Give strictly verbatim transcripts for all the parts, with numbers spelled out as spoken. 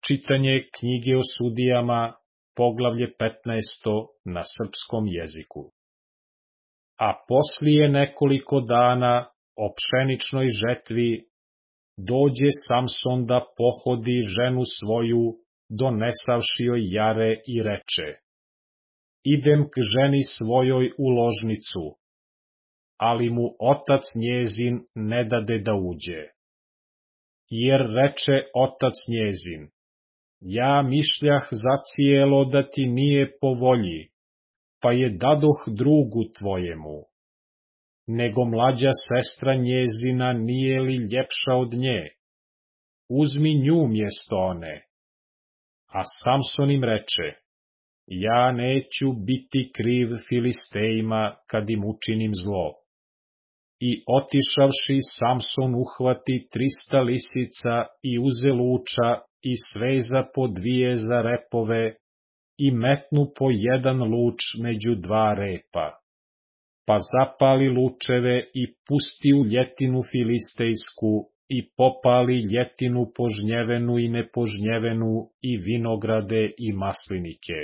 Čitanje knjige o sudijama, poglavlje petnaesto na srpskom jeziku. A poslije nekoliko dana o pšeničnoj žetvi dođe Samson da pohodi ženu svoju, donesavši joj jare i reče: idem k ženi svojoj u ložnicu, ali mu otac njezin ne dade da uđe. Jer reče otac njezin: ja mišljah zacijelo da ti nije po volji, pa je dadoh drugu tvojemu. Nego mlađa sestra njezina nije li ljepša od nje? Uzmi nju mjesto one. A Samson im reče: ja neću biti kriv Filistejima kad im učinim zlo. I otišavši Samson uhvati trista lisica i uze luča i sveza po dvije za repove i metnu po jedan luč među dva repa. Pa zapali lučeve i pusti u ljetinu filistejsku i popali ljetinu požnjevenu i nepožnjevenu i vinograde i maslinike.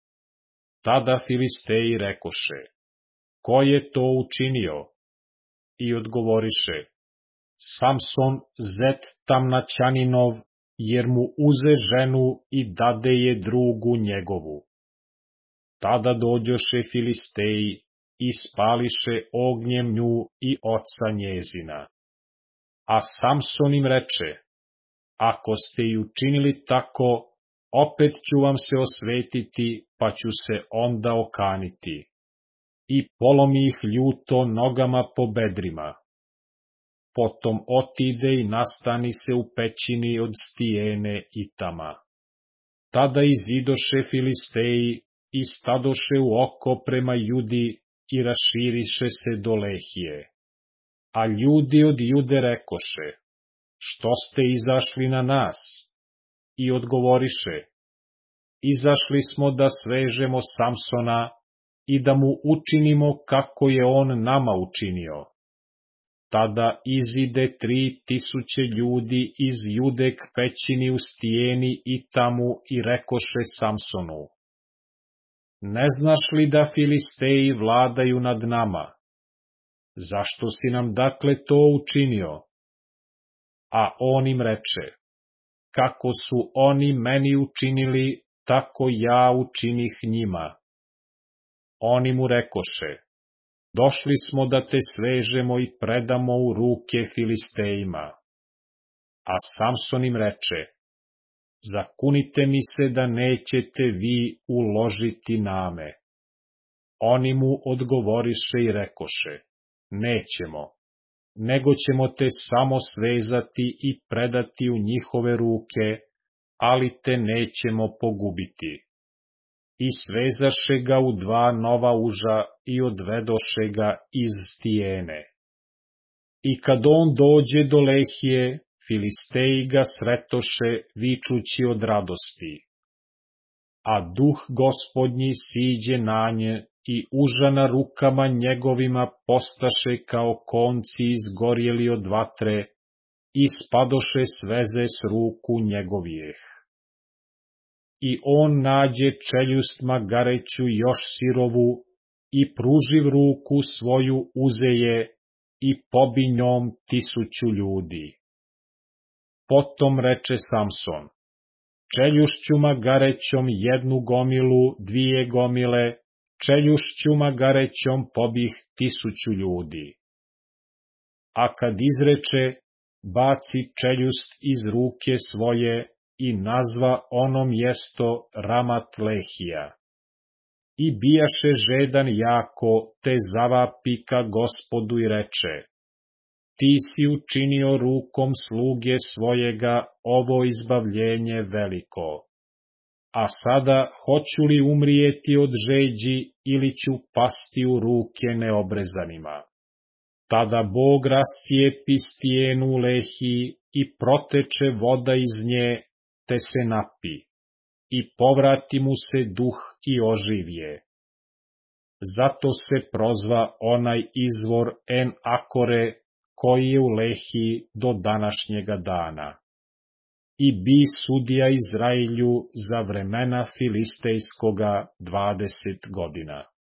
Tada Filisteji rekoše: ko je to učinio? I odgovoriše: Samson zet Tamnaćaninov, jer mu uze ženu i dade je drugu njegovu. Tada dođoše Filisteji i spališe ognjem nju i oca njezina. A Samson im reče: ako ste i učinili tako, opet ću vam se osvetiti, pa ću se onda okaniti. I polomi ih ljuto nogama po bedrima. Potom otide i nastani se u pećini od stijene i tama. Tada izidoše Filisteji i stadoše u oko prema Judi i raširiše se do Lehije. A ljudi od Jude rekoše: što ste izašli na nas? I odgovoriše: izašli smo da svežemo Samsona i da mu učinimo kako je on nama učinio. Tada izide tri tisuće ljudi iz Jude k pećini u stijeni i tamu i rekoše Samsonu: ne znaš li da Filisteji vladaju nad nama? Zašto si nam dakle to učinio? A on im reče: kako su oni meni učinili, tako ja učinih njima. Oni mu rekoše: došli smo da te svežemo i predamo u ruke Filistejima. A Samson im reče: zakunite mi se da nećete vi uložiti name. Oni mu odgovoriše i rekoše: nećemo, nego ćemo te samo svezati i predati u njihove ruke, ali te nećemo pogubiti. I svezaše ga u dva nova uža i odvedoše ga iz stijene. I kad on dođe do Lehije, Filisteji ga sretoše vičući od radosti. A duh Gospodnji siđe na nje i uža na rukama njegovima postaše kao konci izgorjeli od vatre i spadoše sveze s ruku njegovijeh. I on nađe čeljust magareću još sirovu i pruživ ruku svoju uzeje i pobi njom tisuću ljudi. Potom reče Samson: čeljušću magarećom jednu gomilu, dvije gomile, čeljušću magarećom pobih tisuću ljudi. A kad izreče, baci čeljust iz ruke svoje i nazva ono mjesto Ramat Lehija. I bijaše žedan jako, te zavapi ka Gospodu i reče: ti si učinio rukom sluge svojega ovo izbavljenje veliko. A sada hoću li umrijeti od žeđi ili ću pasti u ruke neobrezanima? Tada Bog rascijepi stijenu u Lehiji i proteče voda iz nje, te se napi, i povrati mu se duh i oživje. Zato se prozva onaj izvor En Akore, koji je u Lehiji do današnjega dana. i bi sudija Izrailju za vremena Filistejskoga dvadeset godina.